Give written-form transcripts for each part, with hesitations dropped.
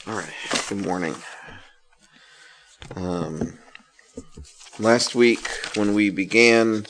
All right. Good morning. Last week, when we began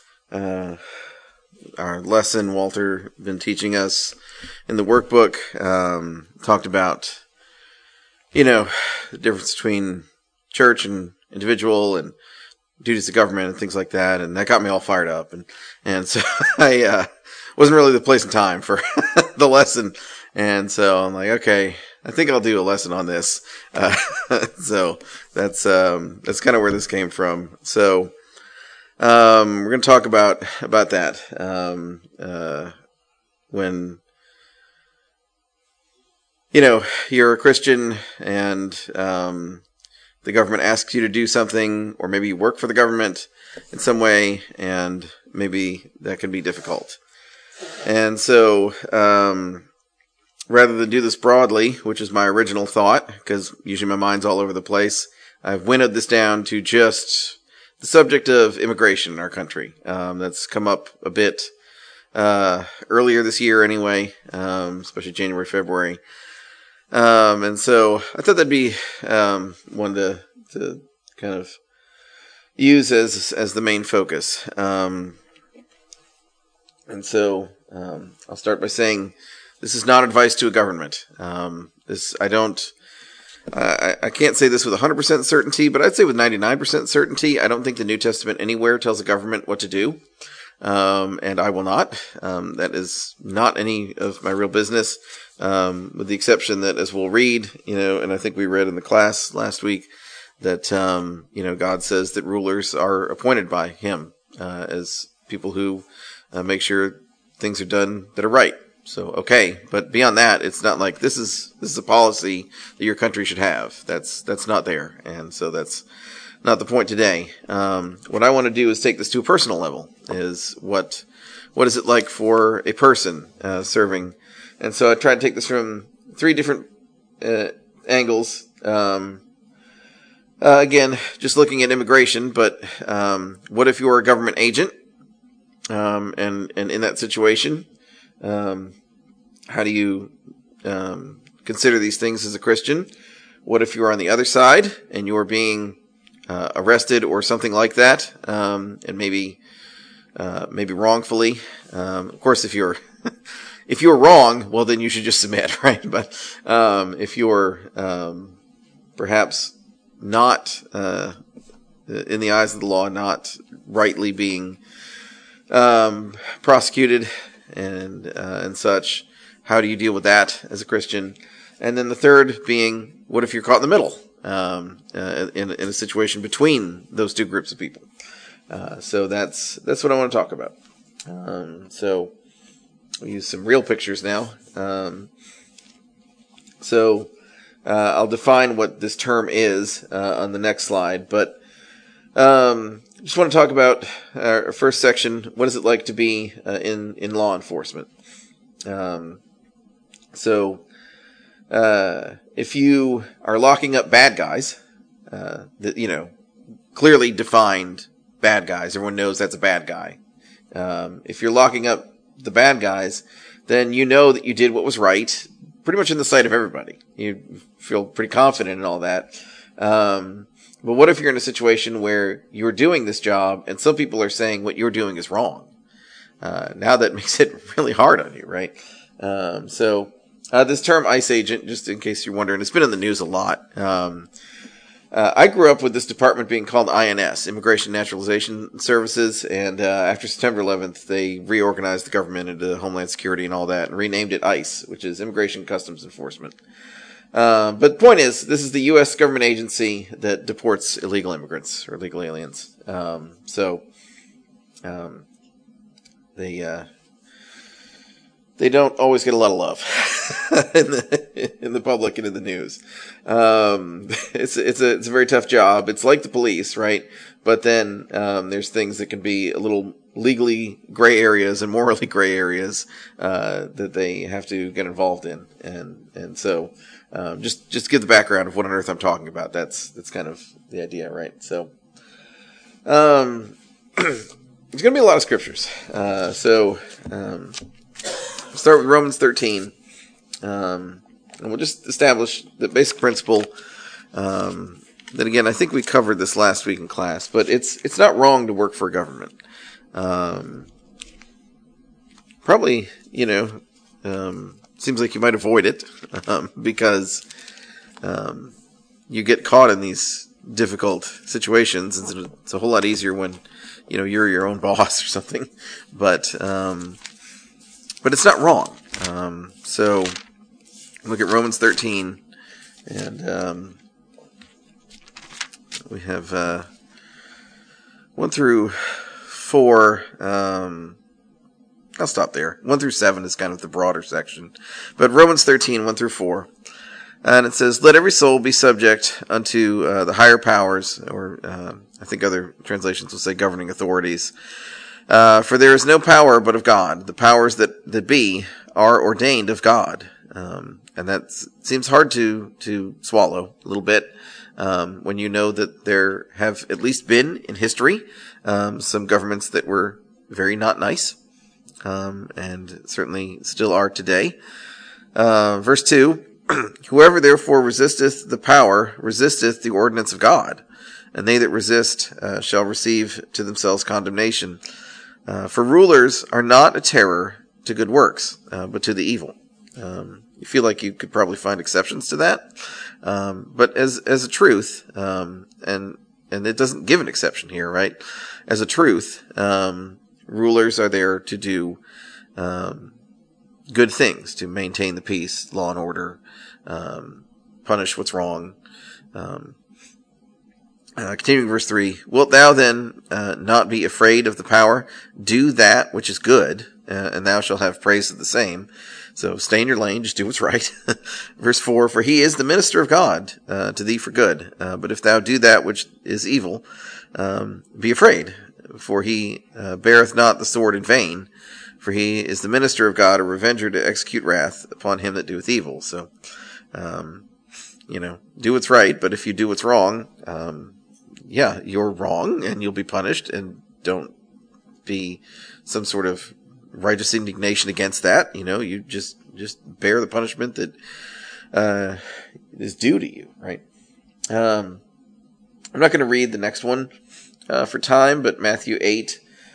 our lesson, Walter been teaching us in the workbook, talked about, the difference between church and individual and duties of government and things like that, and that got me all fired up, and so I wasn't really the place and time for the lesson, and so I'm like, okay, I think I'll do a lesson on this. So that's kind of where this came from. So we're going to talk about that when you're a Christian and the government asks you to do something, or maybe you work for the government in some way, and maybe that can be difficult. And so rather than do this broadly, which is my original thought, because usually my mind's all over the place, I've winnowed this down to just the subject of immigration in our country. That's come up a bit earlier this year anyway, especially January, February. And so I thought that'd be one to kind of use as the main focus. And so I'll start by saying this is not advice to a government. I can't say this with 100% certainty, but I'd say with 99% certainty, I don't think the New Testament anywhere tells a government what to do. And I will not. That is not any of my real business, with the exception that, as we'll read, and I think we read in the class last week, that, God says that rulers are appointed by him, as people who make sure things are done that are right. So, okay, but beyond that, it's not like this is a policy that your country should have. That's not there. And so that's not the point today. What I want to do is take this to a personal level, is what is it like for a person serving? And so I tried to take this from three different angles. Again, just looking at immigration, but what if you're a government agent? And in that situation, how do you consider these things as a Christian? What if you're on the other side and you're being arrested or something like that, and maybe wrongfully? Of course, if you're wrong, well, then you should just submit, right? But if you're perhaps not in the eyes of the law, not rightly being prosecuted and such, how do you deal with that as a Christian? And then the third being, what if you're caught in the middle, in a situation between those two groups of people? So that's what I want to talk about. So we'll use some real pictures now. So I'll define what this term is on the next slide, but just want to talk about our first section. What is it like to be in law enforcement? So if you are locking up bad guys, clearly defined bad guys, everyone knows that's a bad guy. If you're locking up the bad guys, then you know that you did what was right, pretty much in the sight of everybody. You feel pretty confident in all that. But what if you're in a situation where you're doing this job and some people are saying what you're doing is wrong? Now that makes it really hard on you, right? So this term ICE agent, just in case you're wondering, it's been in the news a lot. I grew up with this department being called INS, Immigration Naturalization Services, and after September 11th, they reorganized the government into Homeland Security and all that, and renamed it ICE, which is Immigration Customs Enforcement. But the point is, this is the U.S. government agency that deports illegal immigrants or illegal aliens. They don't always get a lot of love in the public and in the news. It's a very tough job. It's like the police, right? But then there's things that can be a little legally gray areas and morally gray areas that they have to get involved in, and so just give the background of what on earth I'm talking about. That's kind of the idea, right? So there's going to be a lot of scriptures. Start with Romans 13. And we'll just establish the basic principle. Then again, I think we covered this last week in class, but it's not wrong to work for a government. Probably, seems like you might avoid it because you get caught in these difficult situations. It's a whole lot easier when you're your own boss or something. But it's not wrong. So look at Romans 13, and we have 1 through 4. I'll stop there. 1 through 7 is kind of the broader section. But Romans 13, 1 through 4. And it says, "Let every soul be subject unto the higher powers," or I think other translations will say governing authorities. "For there is no power but of God. The powers that be are ordained of God." And that seems hard to swallow a little bit when you know that there have at least been in history some governments that were very not nice. And certainly still are today. Verse 2, "Whoever therefore resisteth the power resisteth the ordinance of God, and they that resist shall receive to themselves condemnation. For rulers are not a terror to good works, but to the evil." You feel like you could probably find exceptions to that, but as a truth, and it doesn't give an exception here, right? As a truth, rulers are there to do good things, to maintain the peace, law and order, punish what's wrong. Continuing verse 3, "Wilt thou then not be afraid of the power? Do that which is good, and thou shalt have praise of the same." So stay in your lane, just do what's right. Verse 4, "For he is the minister of God to thee for good. But if thou do that which is evil, be afraid. For he beareth not the sword in vain, for he is the minister of God, a revenger to execute wrath upon him that doeth evil." So, do what's right, but if you do what's wrong, you're wrong and you'll be punished, and don't be some sort of righteous indignation against that. You just bear the punishment that is due to you, right? I'm not going to read the next one for time, but Matthew 8,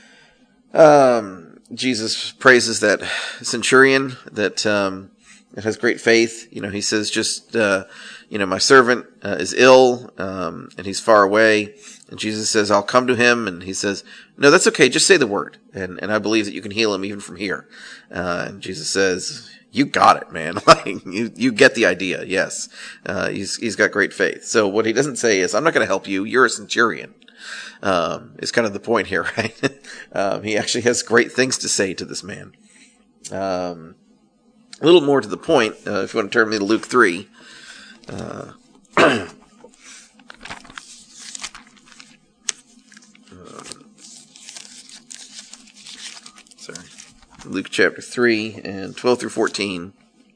Jesus praises that centurion that has great faith. He says, just, my servant is ill, and he's far away. And Jesus says, "I'll come to him." And he says, "No, that's okay. Just say the word. And I believe that you can heal him even from here." And Jesus says, "You got it, man." You get the idea. Yes. He's got great faith. So what he doesn't say is, "I'm not going to help you. You're a centurion." Is kind of the point here, right? He actually has great things to say to this man. A little more to the point, if you want to turn me to Luke 3. Luke chapter 3 and 12 through 14.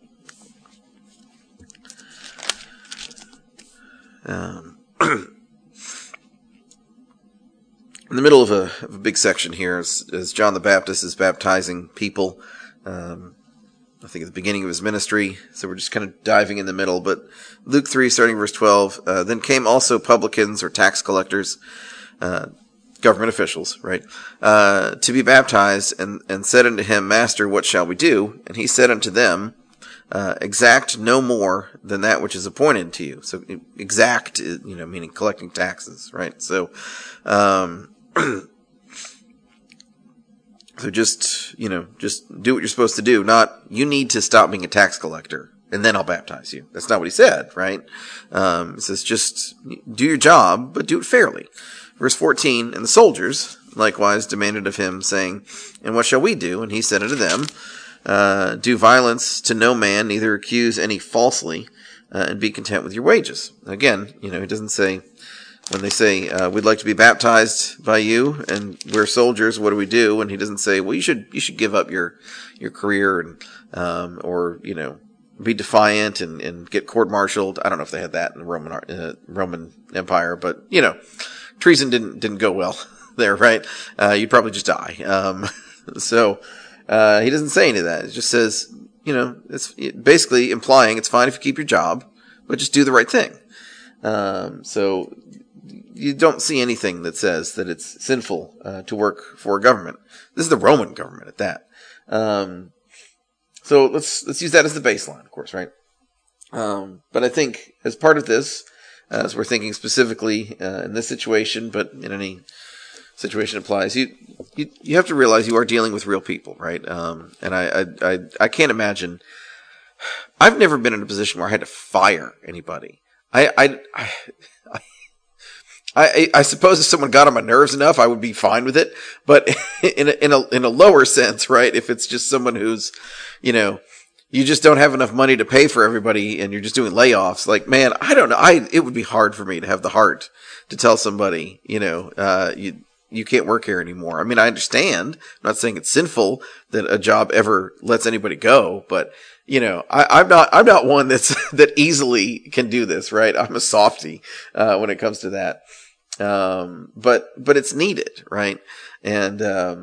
In the middle of a big section here, as John the Baptist is baptizing people, I think at the beginning of his ministry, so we're just kind of diving in the middle. But Luke 3, starting verse 12, "Then came also publicans," or tax collectors, government officials, right, "to be baptized, and said unto him, Master, what shall we do? And he said unto them, exact no more than that which is appointed to you." So exact, meaning collecting taxes, right? So, so just do what you're supposed to do. Not, you need to stop being a tax collector and then I'll baptize you. That's not what he said, right? It says just do your job, but do it fairly. Verse 14, "And the soldiers likewise demanded of him, saying, And what shall we do? And he said unto them, Do violence to no man, neither accuse any falsely, and be content with your wages." Again, he doesn't say, when they say, "We'd like to be baptized by you, and we're soldiers, what do we do?" And he doesn't say, "Well, you should give up your career and or be defiant and get court-martialed." I don't know if they had that in the Roman Empire, but treason didn't go well there, right? You'd probably just die. So he doesn't say any of that. It just says, it's basically implying it's fine if you keep your job, but just do the right thing. So you don't see anything that says that it's sinful to work for a government. This is the Roman government at that. So let's use that as the baseline, of course, right? But I think as part of this, as we're thinking specifically in this situation, but in any situation applies, you have to realize you are dealing with real people, right? And I can't imagine. I've never been in a position where I had to fire anybody. I suppose if someone got on my nerves enough, I would be fine with it. But in a lower sense, right? If it's just someone who's, you just don't have enough money to pay for everybody and you're just doing layoffs, like, man, I don't know. It would be hard for me to have the heart to tell somebody, you can't work here anymore. I mean, I understand. I'm not saying it's sinful that a job ever lets anybody go, but I'm not one that easily can do this, right? I'm a softie, when it comes to that. But it's needed, right? And,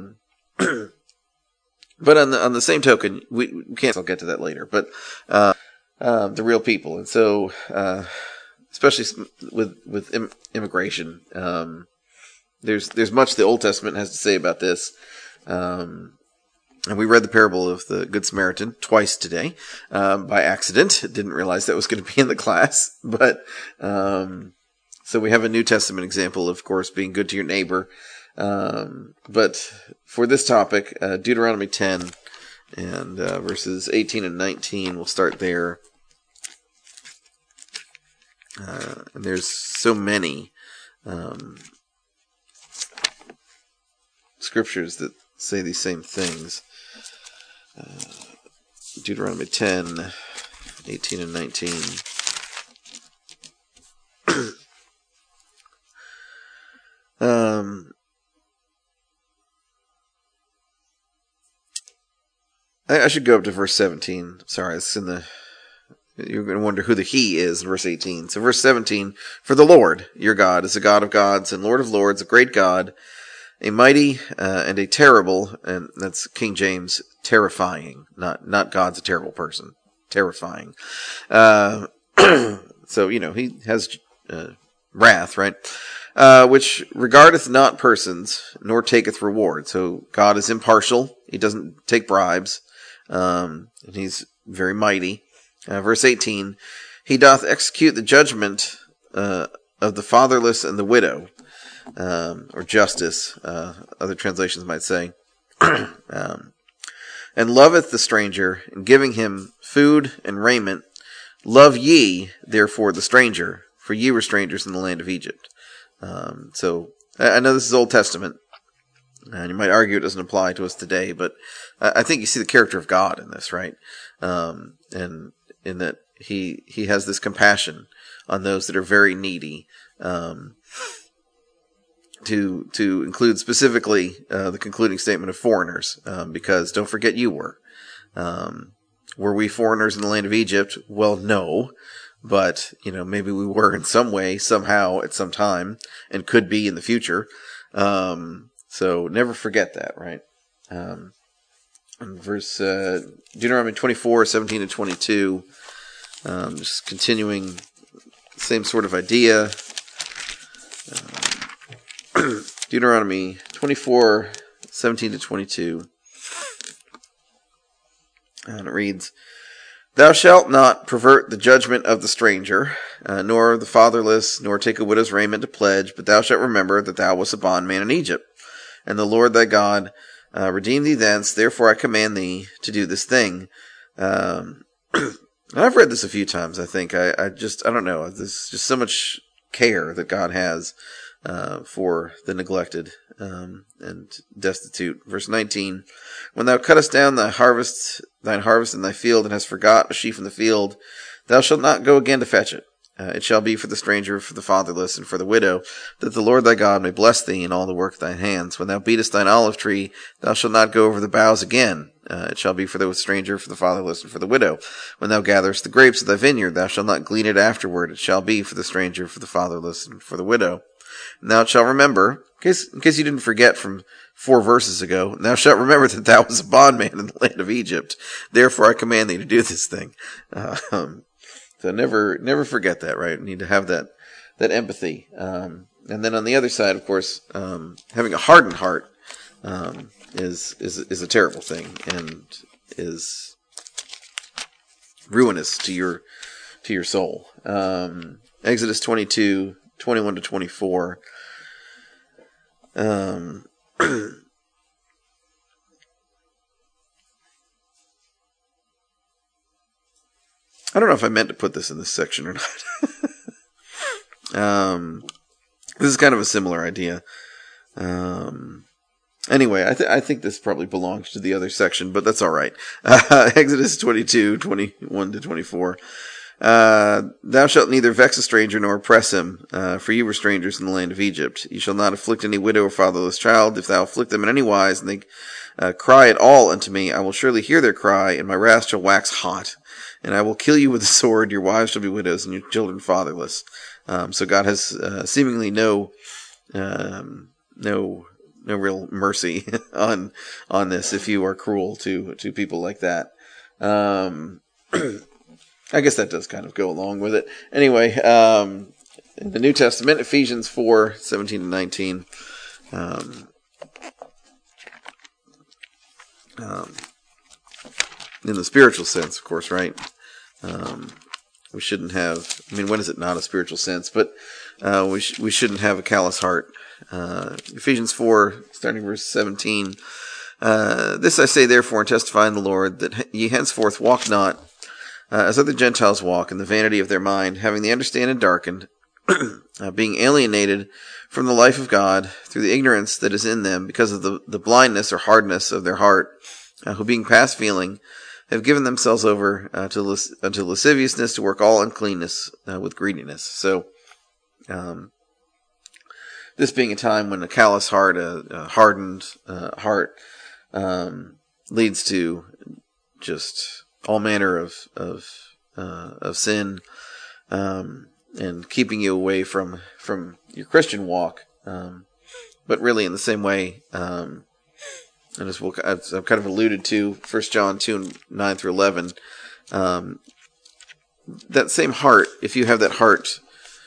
but on the same token, we can't, I'll get to that later, but, the real people. And so, especially with immigration, there's much the Old Testament has to say about this. And we read the parable of the Good Samaritan twice today, by accident. Didn't realize that was going to be in the class, but, so we have a New Testament example, of course, being good to your neighbor. But for this topic, Deuteronomy 10 and, verses 18 and 19, we'll start there. And there's so many, scriptures that say these same things. Deuteronomy 10, 18 and 19. I should go up to verse 17. Sorry, it's in you're going to wonder who the he is in verse 18. So verse 17, for the Lord, your God, is a God of gods and Lord of lords, a great God, a mighty and a terrible, and that's King James, terrifying. Not God's a terrible person. Terrifying. So, he has wrath, right? Which regardeth not persons, nor taketh reward. So God is impartial. He doesn't take bribes. And he's very mighty. Verse 18, he doth execute the judgment of the fatherless and the widow. Or justice, other translations might say, and loveth the stranger, and giving him food and raiment. Love ye, therefore, the stranger, for ye were strangers in the land of Egypt. So, I know this is Old Testament, and you might argue it doesn't apply to us today, but I think you see the character of God in this, right? And in that he has this compassion on those that are very needy, to include specifically the concluding statement of foreigners, because don't forget you were. Were we foreigners in the land of Egypt? Well, no, but maybe we were in some way, somehow, at some time, and could be in the future. So never forget that, right? And verse Deuteronomy 24, 17 to 22, just continuing same sort of idea. Deuteronomy 24, 17 to 22. And it reads, thou shalt not pervert the judgment of the stranger, nor the fatherless, nor take a widow's raiment to pledge, but thou shalt remember that thou wast a bondman in Egypt, and the Lord thy God redeemed thee thence. Therefore I command thee to do this thing. And I've read this a few times, I think. I don't know. There's just so much care that God has for the neglected and destitute. Verse 19, when thou cuttest down thine harvest in thy field, and hast forgot a sheaf in the field, thou shalt not go again to fetch it. It shall be for the stranger, for the fatherless, and for the widow, that the Lord thy God may bless thee in all the work of thine hands. When thou beatest thine olive tree, thou shalt not go over the boughs again. It shall be for the stranger, for the fatherless, and for the widow. When thou gatherest the grapes of thy vineyard, thou shalt not glean it afterward. It shall be for the stranger, for the fatherless, and for the widow. And thou shalt remember, in case you didn't forget from 4 verses ago, thou shalt remember that thou was a bondman in the land of Egypt. Therefore I command thee to do this thing. So never forget that, right? We need to have that empathy. And then on the other side, of course, having a hardened heart is a terrible thing and is ruinous to your soul. Exodus 22:21-24. I don't know if I meant to put this in this section or not. This is kind of a similar idea. Anyway, I think this probably belongs to the other section, but that's all right. Exodus 22:21-24. Thou shalt neither vex a stranger nor oppress him, for you were strangers in the land of Egypt. You shall not afflict any widow or fatherless child. If thou afflict them in any wise, and they cry at all unto me, I will surely hear their cry, and my wrath shall wax hot. And I will kill you with the sword, your wives shall be widows, and your children fatherless. So God has seemingly no real mercy on this if you are cruel to people like that. I guess that does kind of go along with it. Anyway, in the New Testament, Ephesians 4:17-19. In the spiritual sense, of course, right? We shouldn't have, when is it not a spiritual sense? But we shouldn't have a callous heart. Ephesians 4, starting verse 17. This I say therefore and testify in the Lord, that ye henceforth walk not as other Gentiles walk, in the vanity of their mind, having the understanding darkened, being alienated from the life of God through the ignorance that is in them, because of the blindness or hardness of their heart, who being past feeling, have given themselves over unto lasciviousness, to work all uncleanness with greediness. So, this being a time when a callous heart, a hardened heart, leads to just all manner of sin, and keeping you away from your Christian walk. But really, in the same way, and as I've kind of alluded to, 1 John 2:9-11, that same heart, if you have that heart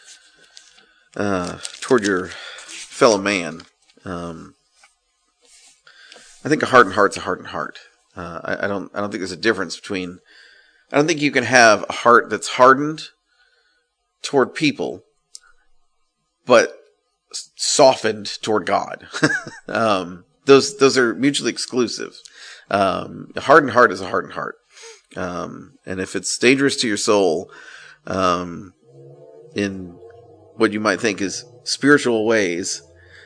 toward your fellow man, I think a hardened heart's a hardened heart. I don't think there's a difference between. I don't think you can have a heart that's hardened toward people, but softened toward God. Those are mutually exclusive. A hardened heart is a hardened heart, and if it's dangerous to your soul, in what you might think is spiritual ways,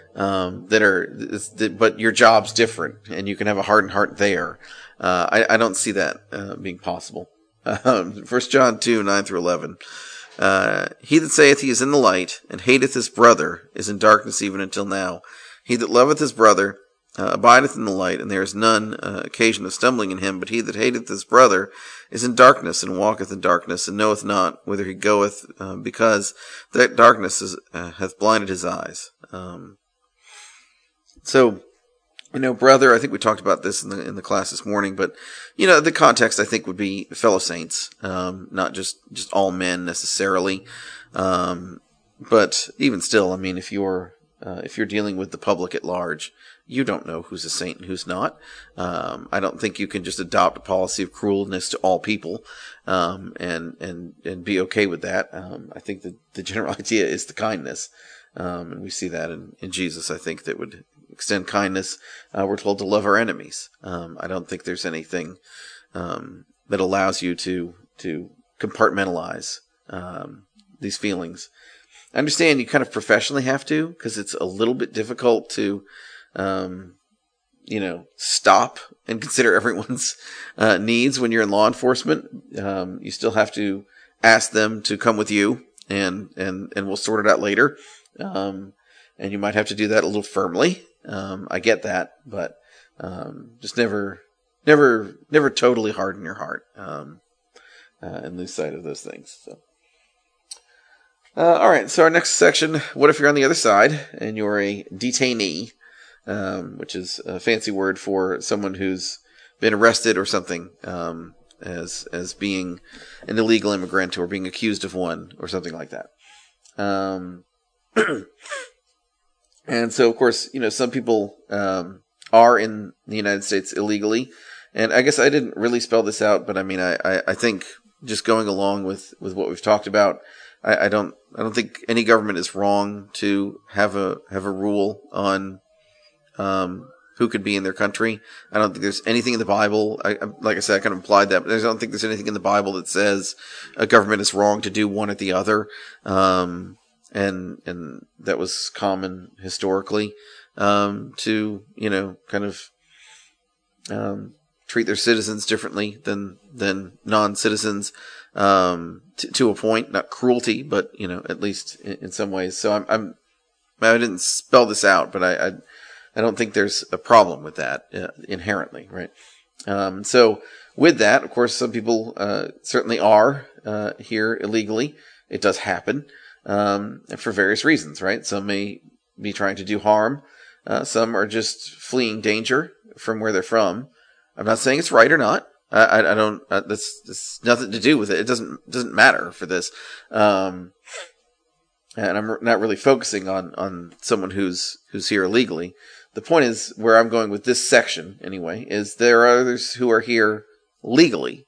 but your job's different, and you can have a hardened heart there. I don't see that being possible. 1 John 2:9-11. He that saith he is in the light, and hateth his brother, is in darkness even until now. He that loveth his brother abideth in the light, and there is none occasion of stumbling in him. But he that hateth his brother is in darkness, and walketh in darkness, and knoweth not whither he goeth, because that darkness hath blinded his eyes. So, brother, I think we talked about this in the class this morning, but, the context, I think, would be fellow saints, not just all men necessarily. But even still, if you're dealing with the public at large, you don't know who's a saint and who's not. I don't think you can just adopt a policy of cruelness to all people, and be okay with that. I think that the general idea is the kindness. And we see that in Jesus, I think, that would extend kindness. We're told to love our enemies. I don't think there's anything that allows you to compartmentalize these feelings. I understand you kind of professionally have to, because it's a little bit difficult to, stop and consider everyone's needs when you're in law enforcement. You still have to ask them to come with you, and we'll sort it out later. And you might have to do that a little firmly. I get that, but just never totally harden your heart and lose sight of those things. So, all right. So our next section: what if you're on the other side and you're a detainee? which is a fancy word for someone who's been arrested or something, as being an illegal immigrant or being accused of one or something like that. And so, of course, some people are in the United States illegally. And I guess I didn't really spell this out, but I mean, I think just going along with what we've talked about, I don't think any government is wrong to have a rule on who could be in their country. I don't think there's anything in the Bible. Like I said, I kind of implied that, but I don't think there's anything in the Bible that says a government is wrong to do one or the other. And that was common historically, to, kind of, treat their citizens differently than non-citizens, to a point, not cruelty, but, at least in some ways. So I didn't spell this out, but I don't think there's a problem with that, inherently, right? So with that, of course, some people, certainly are, here illegally. It does happen. For various reasons, right? Some may be trying to do harm. Some are just fleeing danger from where they're from. I'm not saying it's right or not. I don't, that's nothing to do with it. It doesn't matter for this. And I'm not really focusing on someone who's here illegally. The point is, where I'm going with this section anyway, is there are others who are here legally,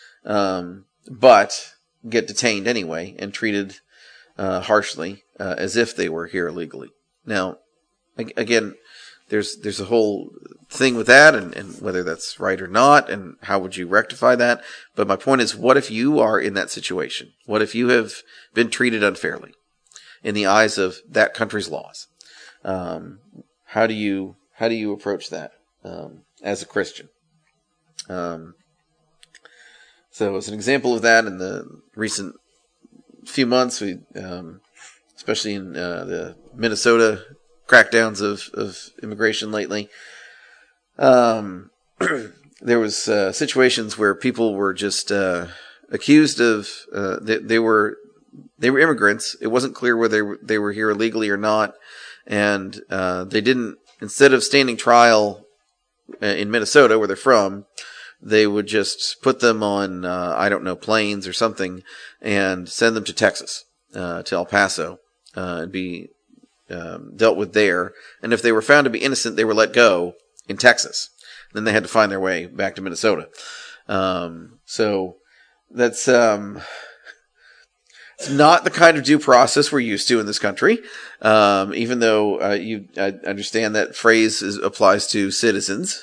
but get detained anyway and treated harshly, as if they were here illegally. Now, again, there's a whole thing with that, and whether that's right or not, and how would you rectify that. But my point is, what if you are in that situation? What if you have been treated unfairly in the eyes of that country's laws? How do you approach that, as a Christian? So as an example of that, in the recent few months, we, especially in the Minnesota crackdowns of immigration lately, there was situations where people were just accused of they were immigrants. It wasn't clear whether they were here illegally or not, and they didn't. Instead of standing trial in Minnesota, where they're from, they would just put them on, planes or something, and send them to Texas, to El Paso, and be dealt with there. And if they were found to be innocent, they were let go in Texas. Then they had to find their way back to Minnesota. So that's it's not the kind of due process we're used to in this country, even though I understand that phrase applies to citizens.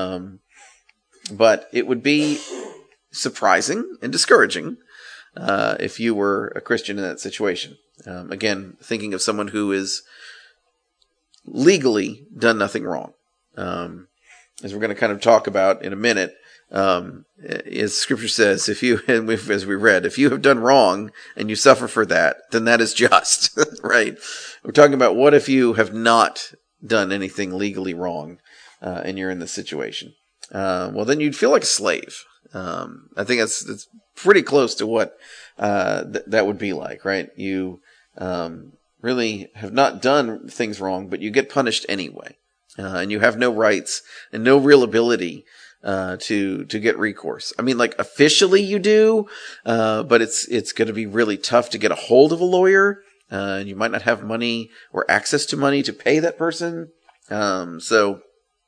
But it would be surprising and discouraging if you were a Christian in that situation. Again, thinking of someone who is legally done nothing wrong. As we're going to kind of talk about in a minute, as Scripture says, as we read, if you have done wrong and you suffer for that, then that is just, right? We're talking about what if you have not done anything legally wrong, and you're in this situation. Well, then you'd feel like a slave. I think that's pretty close to what that would be like, right? You really have not done things wrong, but you get punished anyway, and you have no rights and no real ability to get recourse. I mean, like officially you do, but it's going to be really tough to get a hold of a lawyer, and you might not have money or access to money to pay that person. So.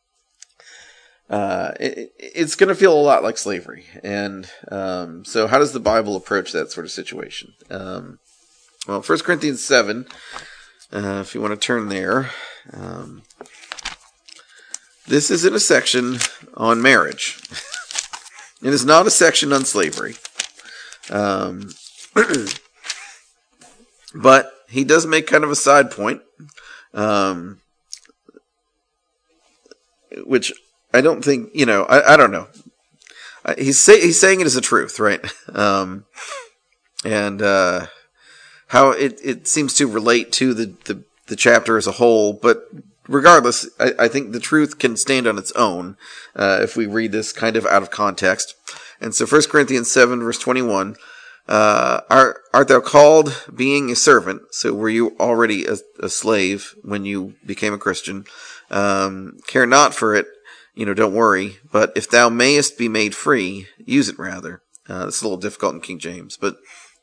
It's going to feel a lot like slavery. And so how does the Bible approach that sort of situation? Well, 1 Corinthians 7, if you want to turn there, this is in a section on marriage. It is not a section on slavery. But he does make kind of a side point, which I don't think, I don't know. He's saying it as a truth, right? And how it seems to relate to the chapter as a whole. But regardless, I think the truth can stand on its own if we read this kind of out of context. And so 1 Corinthians 7, verse 21, Art thou called being a servant? So were you already a slave when you became a Christian? Care not for it, don't worry. But if thou mayest be made free, use it rather. It's a little difficult in King James, but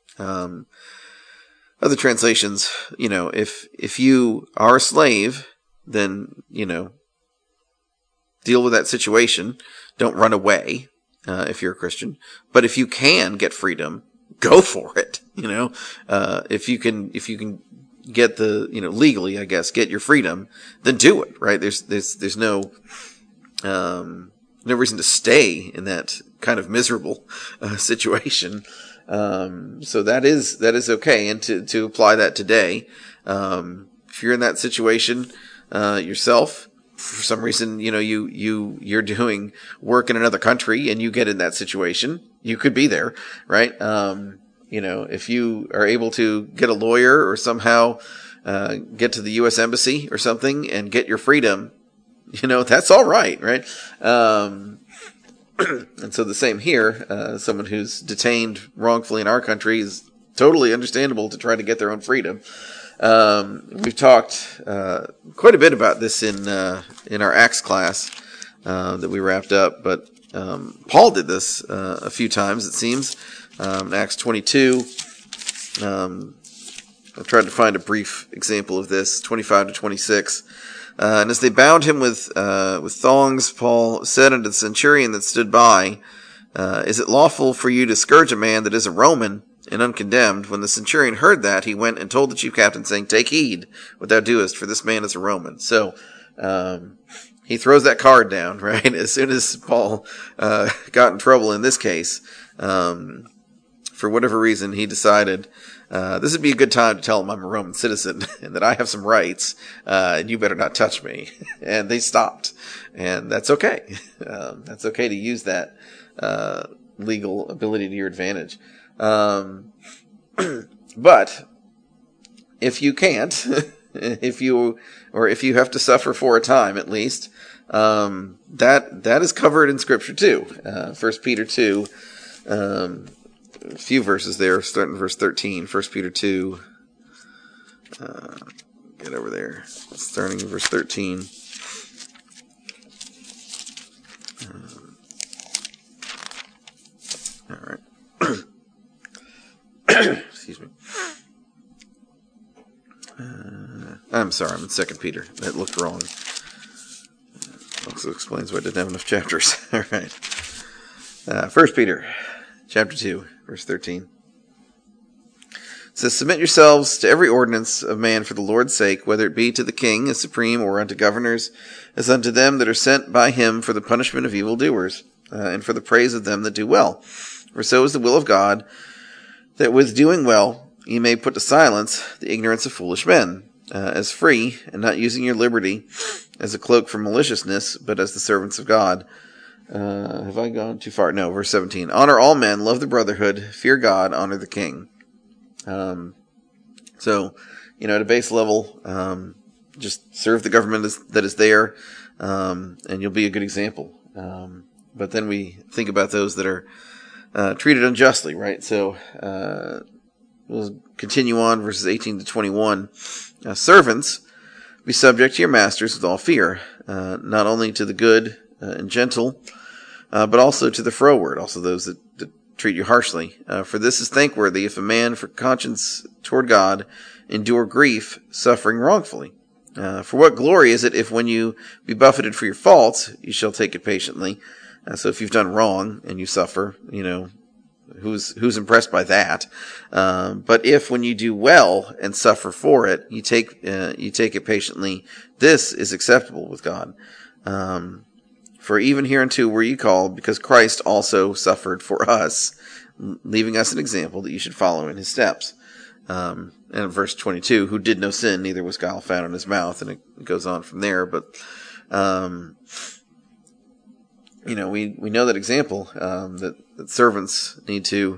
other translations, if you are a slave, then, deal with that situation. Don't run away if you're a Christian. But if you can get freedom, go for it. If you can get the, legally, I guess, get your freedom, then do it, right? There's no reason to stay in that kind of miserable situation. So that is okay. And to apply that today, if you're in that situation, yourself, for some reason, you're doing work in another country and you get in that situation, you could be there, right? If you are able to get a lawyer or somehow, get to the U.S. Embassy or something and get your freedom, that's all right, right? And so the same here, someone who's detained wrongfully in our country is totally understandable to try to get their own freedom. We've talked quite a bit about this in our Acts class that we wrapped up, but Paul did this a few times, it seems. In Acts 22, I've tried to find a brief example of this, 25 to 26. And as they bound him with thongs, Paul said unto the centurion that stood by, is it lawful for you to scourge a man that is a Roman and uncondemned? When the centurion heard that, he went and told the chief captain, saying, take heed what thou doest, for this man is a Roman. So he throws that card down, right? As soon as Paul got in trouble in this case, for whatever reason, he decided this would be a good time to tell him I'm a Roman citizen and that I have some rights, and you better not touch me. And they stopped. And that's okay. That's okay to use that legal ability to your advantage. But if you can't, if you have to suffer for a time at least, that is covered in Scripture too. 1 Peter 2, a few verses there, starting in verse 13. 1 Peter 2, get over there, starting in verse 13. All right. Excuse me. I'm sorry, I'm in 2 Peter. That looked wrong. Also explains why I didn't have enough chapters. All right. 1 Peter, chapter 2, verse 13. It says, submit yourselves to every ordinance of man for the Lord's sake, whether it be to the king as supreme, or unto governors, as unto them that are sent by him for the punishment of evildoers, and for the praise of them that do well. For so is the will of God, that with doing well ye may put to silence the ignorance of foolish men, as free, and not using your liberty as a cloak for maliciousness, but as the servants of God. Have I gone too far? No, verse 17. Honor all men, love the brotherhood, fear God, honor the king. So, at a base level, just serve the government that is there, and you'll be a good example. But then we think about those that are treated unjustly, right? So we'll continue on, verses 18 to 21. Servants, be subject to your masters with all fear, not only to the good and gentle, but also to the froward, also those that treat you harshly. For this is thankworthy, if a man for conscience toward God endure grief, suffering wrongfully. For what glory is it if when you be buffeted for your faults, you shall take it patiently? So if you've done wrong and you suffer, who's impressed by that? But if when you do well and suffer for it, you take it patiently, this is acceptable with God. For even hereunto were ye called, because Christ also suffered for us, leaving us an example that you should follow in his steps. And in verse 22, who did no sin, neither was guile found in his mouth, and it goes on from there. But we know that example, that servants need to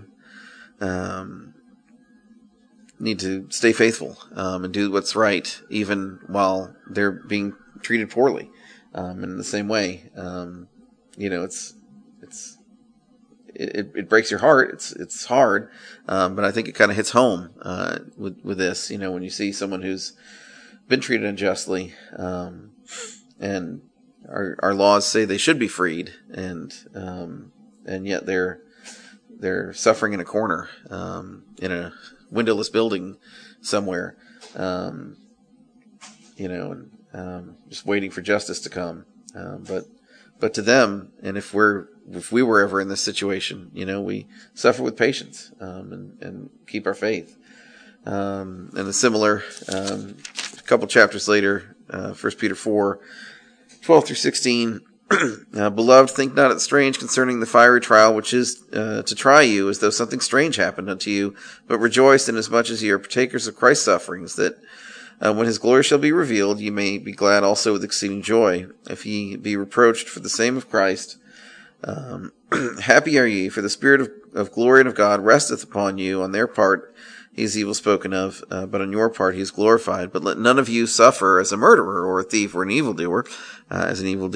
stay faithful, and do what's right, even while they're being treated poorly. And in the same way, it breaks your heart. It's hard, but I think it kind of hits home with this. When you see someone who's been treated unjustly, and our laws say they should be freed, and yet they're suffering in a corner, in a windowless building somewhere, just waiting for justice to come. But to them, and if we were ever in this situation, we suffer with patience, and keep our faith. And a similar, a couple chapters later, 1 Peter 4:12-16, Beloved, think not it strange concerning the fiery trial which is to try you, as though something strange happened unto you, but rejoice inasmuch as ye are partakers of Christ's sufferings, that when his glory shall be revealed, ye may be glad also with exceeding joy. If ye be reproached for the same of Christ, happy are ye, for the Spirit of glory and of God resteth upon you. On their part he is evil spoken of, but on your part he is glorified. But let none of you suffer as a murderer, or a thief, or an evildoer, or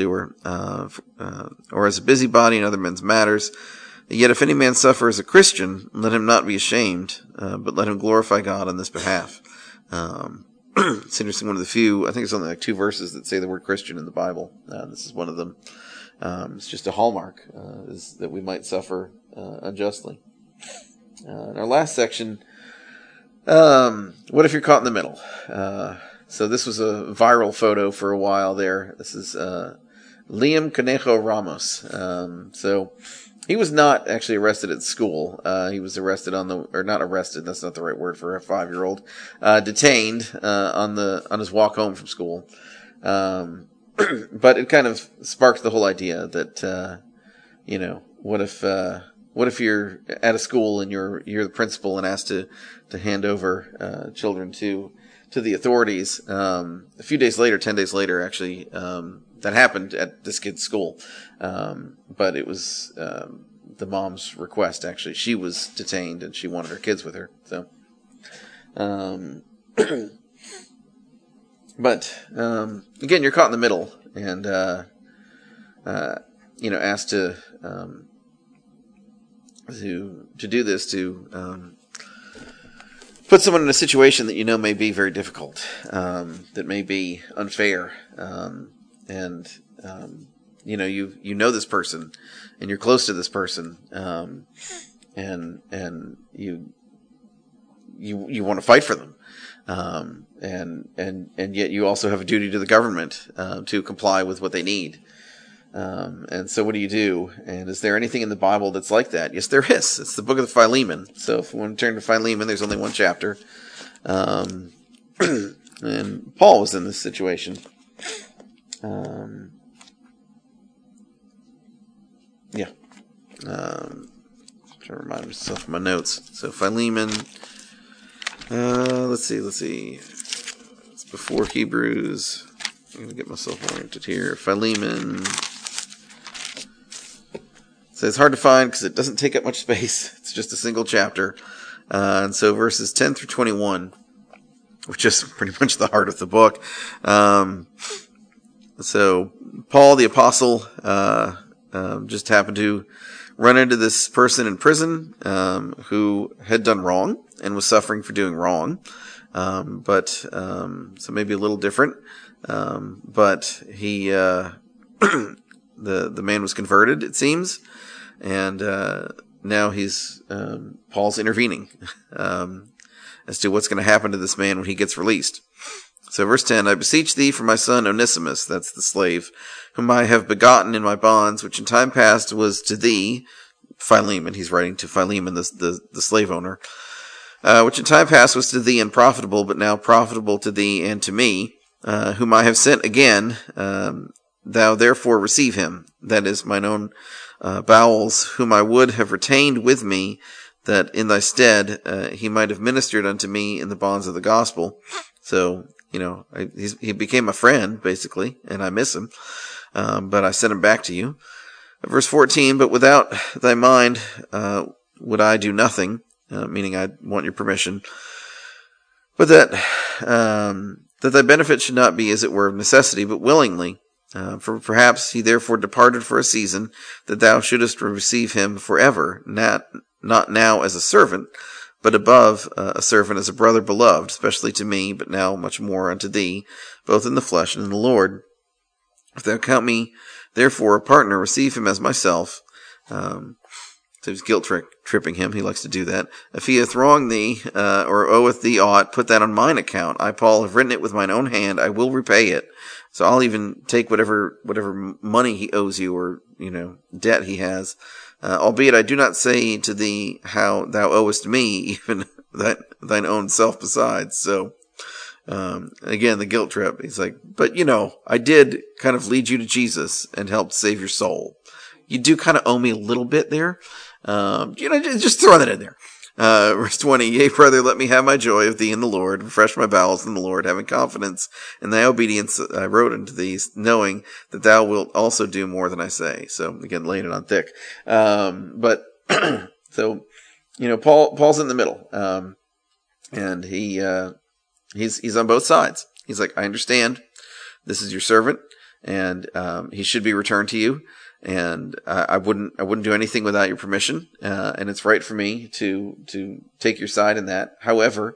as a busybody in other men's matters. Yet if any man suffer as a Christian, let him not be ashamed, but let him glorify God on this behalf. It's interesting, one of the few, I think it's only like 2 verses that say the word Christian in the Bible. This is one of them. It's just a hallmark, is that we might suffer unjustly. In our last section, what if you're caught in the middle? So this was a viral photo for a while there. This is Liam Conejo Ramos. So he was not actually arrested at school. He was arrested not arrested, that's not the right word for a 5-year-old, detained on his walk home from school. But it kind of sparked the whole idea that, what if you're at a school and you're the principal and asked to hand over children to the authorities. A few days later, 10 days later, actually, that happened at this kid's school. But it was the mom's request, actually. She was detained and she wanted her kids with her. So, but again, you're caught in the middle and asked to do this, to put someone in a situation that may be very difficult, that may be unfair, and you know this person, and you're close to this person, and you want to fight for them, and yet you also have a duty to the government to comply with what they need. And so what do? And is there anything in the Bible that's like that? Yes, there is. It's the book of Philemon. So if we want to turn to Philemon, there's only one chapter. And Paul was in this situation. Trying to remind myself of my notes. So Philemon, let's see. It's before Hebrews. I'm going to get myself oriented here. Philemon. So it's hard to find because it doesn't take up much space. It's just a single chapter. And so verses 10 through 21, which is pretty much the heart of the book. So Paul the apostle just happened to run into this person in prison who had done wrong and was suffering for doing wrong. So maybe a little different. But he the man was converted, it seems. And now Paul's intervening as to what's going to happen to this man when he gets released. So verse 10, I beseech thee for my son Onesimus, that's the slave, whom I have begotten in my bonds, which in time past was to thee, Philemon, he's writing to Philemon, the slave owner, which in time past was to thee unprofitable, but now profitable to thee and to me, whom I have sent again. Thou therefore receive him, that is mine own bowels, whom I would have retained with me, that in thy stead he might have ministered unto me in the bonds of the gospel. So, he became a friend, basically, and I miss him, but I sent him back to you. Verse 14, but without thy mind would I do nothing, meaning I want your permission, but that thy benefit should not be as it were of necessity, but willingly, For perhaps he therefore departed for a season, that thou shouldest receive him forever, not now as a servant, but above a servant as a brother beloved, especially to me, but now much more unto thee, both in the flesh and in the Lord. If thou count me therefore a partner, receive him as myself. So he's tripping him. He likes to do that. If he hath wronged thee, or oweth thee aught, put that on mine account. I, Paul, have written it with mine own hand. I will repay it. So I'll even take whatever money he owes you, or, debt he has. Albeit I do not say to thee how thou owest me, even thine own self besides. So, again, the guilt trip. He's like, but I did kind of lead you to Jesus and help save your soul. You do kind of owe me a little bit there. Just throw that in there. Verse 20, yea, brother, let me have my joy of thee in the Lord, refresh my bowels in the Lord, having confidence in thy obedience. I wrote unto thee, knowing that thou wilt also do more than I say. So again, laying it on thick. But so, Paul's in the middle. And he's on both sides. He's like, I understand. This is your servant, and he should be returned to you. And I wouldn't do anything without your permission. And it's right for me to take your side in that. However,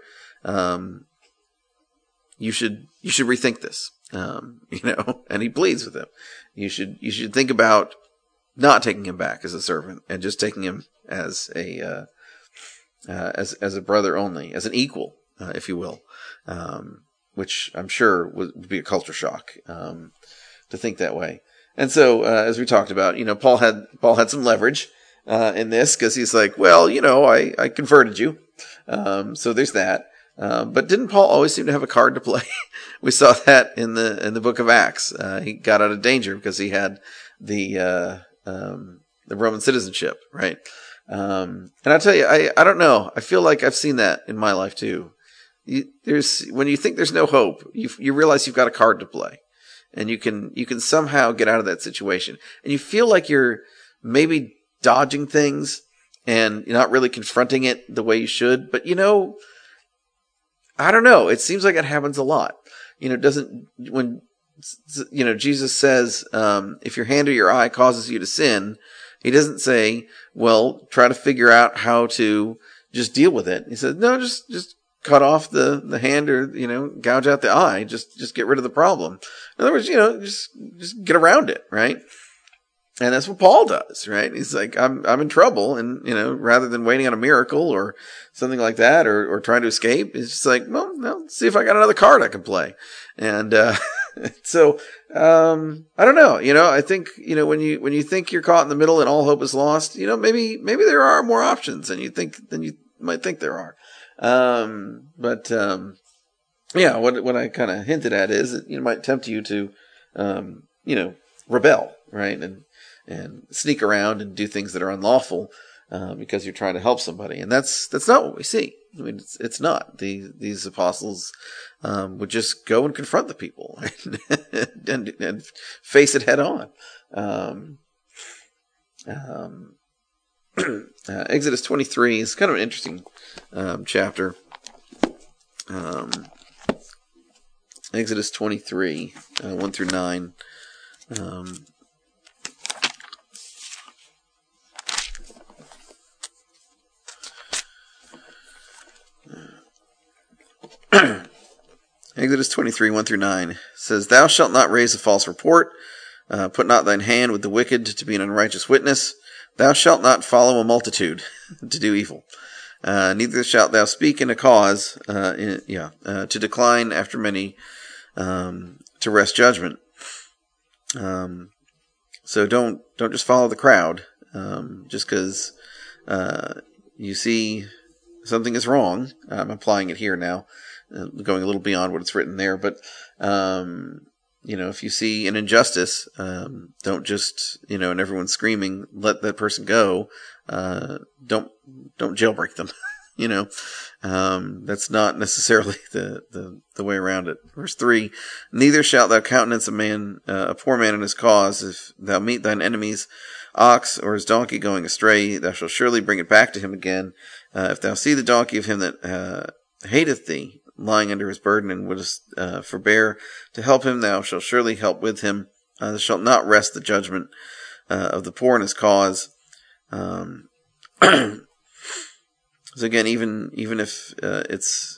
you should rethink this. And he pleads with him. You should think about not taking him back as a servant and just taking him as a brother only, as an equal, if you will. Which I'm sure would be a culture shock, to think that way. And so, as we talked about, Paul had some leverage, in this, because he's like, well, I converted you. So there's that. But didn't Paul always seem to have a card to play? We saw that in the book of Acts. He got out of danger because he had the Roman citizenship, right? And I'll tell you, I don't know. I feel like I've seen that in my life too. When you think there's no hope, you realize you've got a card to play. And you can somehow get out of that situation. And you feel like you're maybe dodging things and you're not really confronting it the way you should. But, I don't know. It seems like it happens a lot. When Jesus says, if your hand or your eye causes you to sin, he doesn't say, well, try to figure out how to just deal with it. He says, no, just cut off the hand, or, gouge out the eye. Just get rid of the problem. In other words, just get around it, right? And that's what Paul does, right? He's like, I'm in trouble, and, rather than waiting on a miracle or something like that, or trying to escape, it's just like, well, no, see if I got another card I can play. And, so, I don't know, I think, when you think you're caught in the middle and all hope is lost, maybe there are more options than you might think there are. Yeah, what I kind of hinted at is that, it might tempt you to, rebel, right? And sneak around and do things that are unlawful, because you're trying to help somebody. And that's not what we see. I mean, it's not. These apostles, would just go and confront the people and face it head on. Exodus 23 is kind of an interesting, chapter. Exodus 23, 1 through 9. Exodus 23, 1 through 9 says, Thou shalt not raise a false report. Put not thine hand with the wicked to be an unrighteous witness. Thou shalt not follow a multitude to do evil. Neither shalt thou speak in a cause, to decline after many, to wrest judgment. So don't just follow the crowd, just because, you see something is wrong. I'm applying it here now, going a little beyond what it's written there, but, if you see an injustice, don't just, and everyone's screaming, let that person go. Don't jailbreak them. That's not necessarily the way around it. Verse 3, Neither shalt thou countenance a poor man in his cause. If thou meet thine enemy's ox or his donkey going astray, thou shalt surely bring it back to him again. If thou see the donkey of him that hateth thee lying under his burden, and wouldst forbear to help him, thou shalt surely help with him. Thou shalt not wrest the judgment of the poor in his cause. So again, even if it's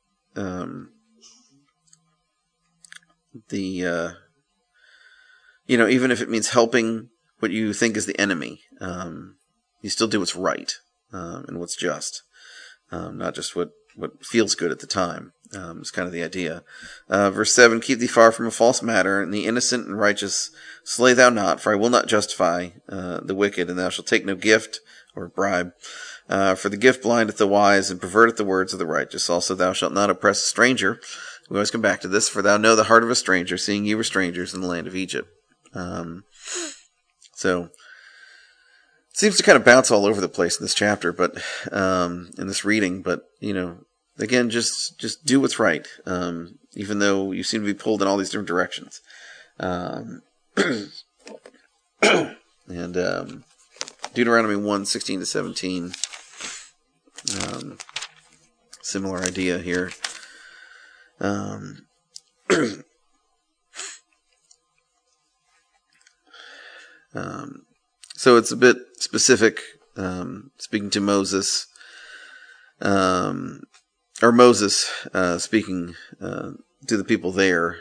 even if it means helping what you think is the enemy, you still do what's right and what's just, not just what feels good at the time. Is kind of the idea. Verse 7, keep thee far from a false matter, and the innocent and righteous slay thou not, for I will not justify the wicked, and thou shalt take no gift or bribe. For the gift blindeth the wise, and perverteth the words of the righteous. Also thou shalt not oppress a stranger. We always come back to this. For thou know the heart of a stranger, seeing ye were strangers in the land of Egypt. So it seems to kind of bounce all over the place in this chapter, but in this reading. But again, just do what's right, even though you seem to be pulled in all these different directions. And Deuteronomy 1:16-17, similar idea here. So it's a bit specific, speaking to Moses, or Moses speaking to the people there.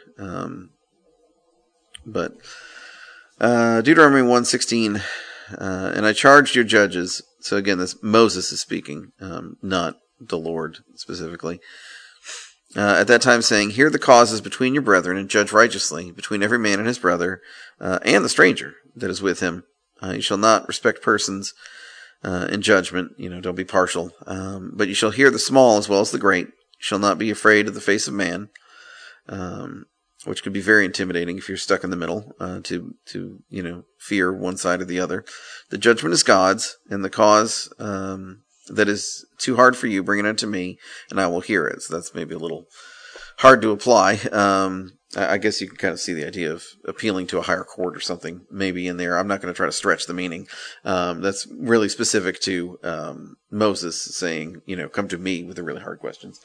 But Deuteronomy 1:16, and I charged your judges. So again, this Moses is speaking, not the Lord specifically. At that time saying, hear the causes between your brethren, and judge righteously between every man and his brother, and the stranger that is with him. You shall not respect persons in judgment. Don't be partial. But you shall hear the small as well as the great. You shall not be afraid of the face of man, which could be very intimidating if you're stuck in the middle, to fear one side or the other. The judgment is God's, and the cause that is too hard for you, bring it unto me, and I will hear it. So that's maybe a little hard to apply. I guess you can kind of see the idea of appealing to a higher court or something maybe in there. I'm not going to try to stretch the meaning. That's really specific to Moses saying, come to me with the really hard questions.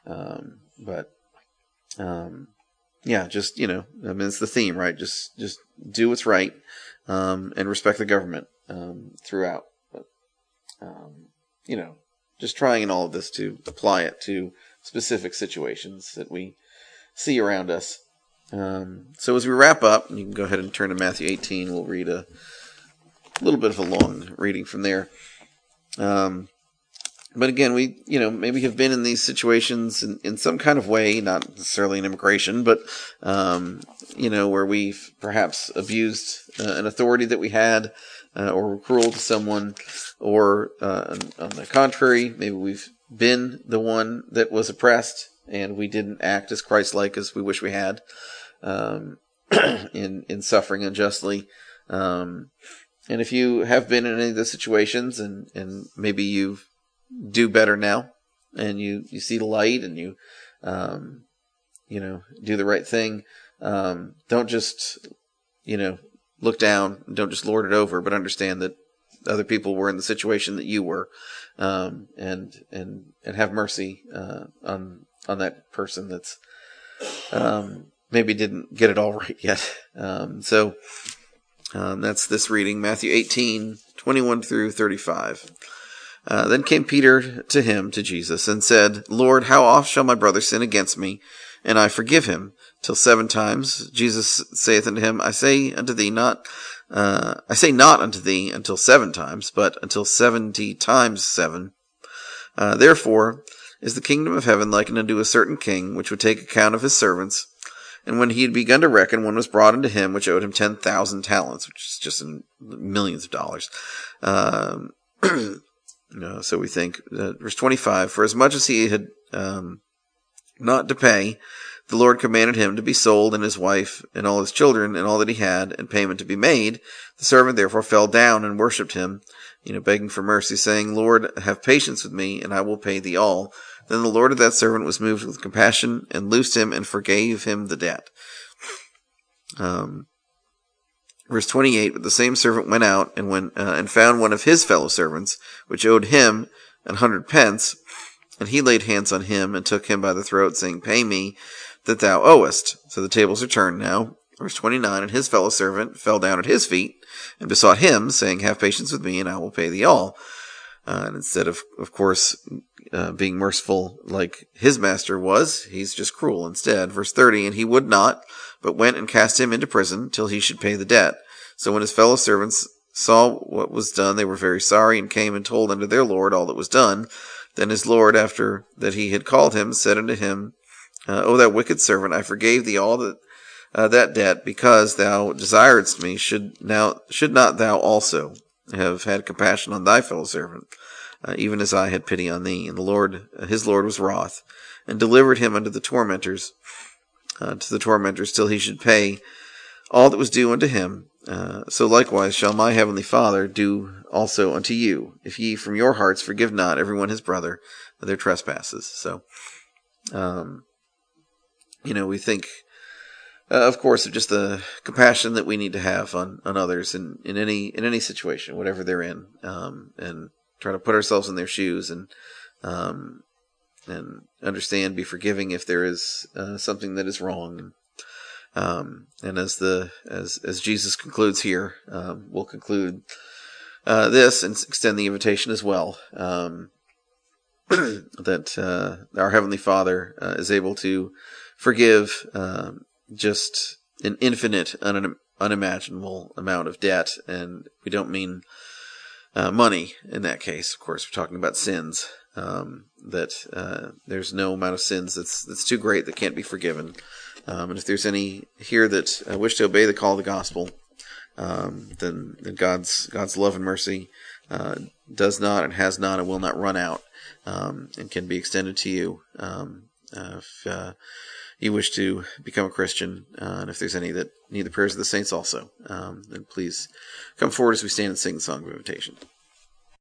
Yeah, just, it's the theme, right? Just do what's right, and respect the government throughout. But, just trying in all of this to apply it to specific situations that we see around us. So as we wrap up, you can go ahead and turn to Matthew 18. We'll read a little bit of a long reading from there. But again, we, maybe have been in these situations in some kind of way, not necessarily in immigration, but, where we've perhaps abused an authority that we had, or were cruel to someone, or on the contrary, maybe we've been the one that was oppressed and we didn't act as Christ-like as we wish we had, in suffering unjustly. And if you have been in any of those situations and maybe you do better now and you see the light and you, do the right thing, don't just, look down, don't just lord it over, but understand that other people were in the situation that you were, and have mercy on that person that's maybe didn't get it all right yet. So that's this reading, Matthew 18:21-35. Then came Peter to Jesus, and said, Lord, how oft shall my brother sin against me, and I forgive him? Till 7 times? Jesus saith unto him, I say not unto thee until 7 times, but until 70 times 7. Therefore is the kingdom of heaven likened unto a certain king, which would take account of his servants. And when he had begun to reckon, one was brought unto him, which owed him 10,000 talents, which is just in millions of dollars. So we think, verse 25, for as much as he had not to pay, the Lord commanded him to be sold, and his wife, and all his children, and all that he had, and payment to be made. The servant therefore fell down and worshipped him, begging for mercy, saying, Lord, have patience with me, and I will pay thee all. Then the Lord of that servant was moved with compassion, and loosed him, and forgave him the debt. Verse 28, but the same servant went out, and found one of his fellow servants, which owed him 100 pence, and he laid hands on him, and took him by the throat, saying, Pay me that thou owest. So the tables are turned now. Verse 29, and his fellow servant fell down at his feet and besought him, saying, have patience with me, and I will pay thee all. And instead of course, being merciful like his master was, he's just cruel instead. Verse 30, and he would not, but went and cast him into prison till he should pay the debt. So when his fellow servants saw what was done, they were very sorry, and came and told unto their lord all that was done. Then his lord, after that he had called him, said unto him, O thou wicked servant, I forgave thee all that debt, because thou desiredst me. Should not thou also have had compassion on thy fellow servant, even as I had pity on thee? And his lord was wroth, and delivered him unto the tormentors, till he should pay all that was due unto him. So likewise shall my heavenly Father do also unto you, if ye from your hearts forgive not every one his brother their trespasses. So, we think, of course, of just the compassion that we need to have on others in any situation, whatever they're in, and try to put ourselves in their shoes and understand, be forgiving if there is something that is wrong. And as Jesus concludes here, we'll conclude this and extend the invitation as well, that our Heavenly Father is able to forgive just an infinite, unimaginable amount of debt. And we don't mean money in that case. Of course, we're talking about sins, that there's no amount of sins that's too great that can't be forgiven. And if there's any here that wish to obey the call of the gospel, then God's love and mercy does not and has not and will not run out, and can be extended to you if you wish to become a Christian. And if there's any that need the prayers of the saints also, then please come forward as we stand and sing the song of invitation.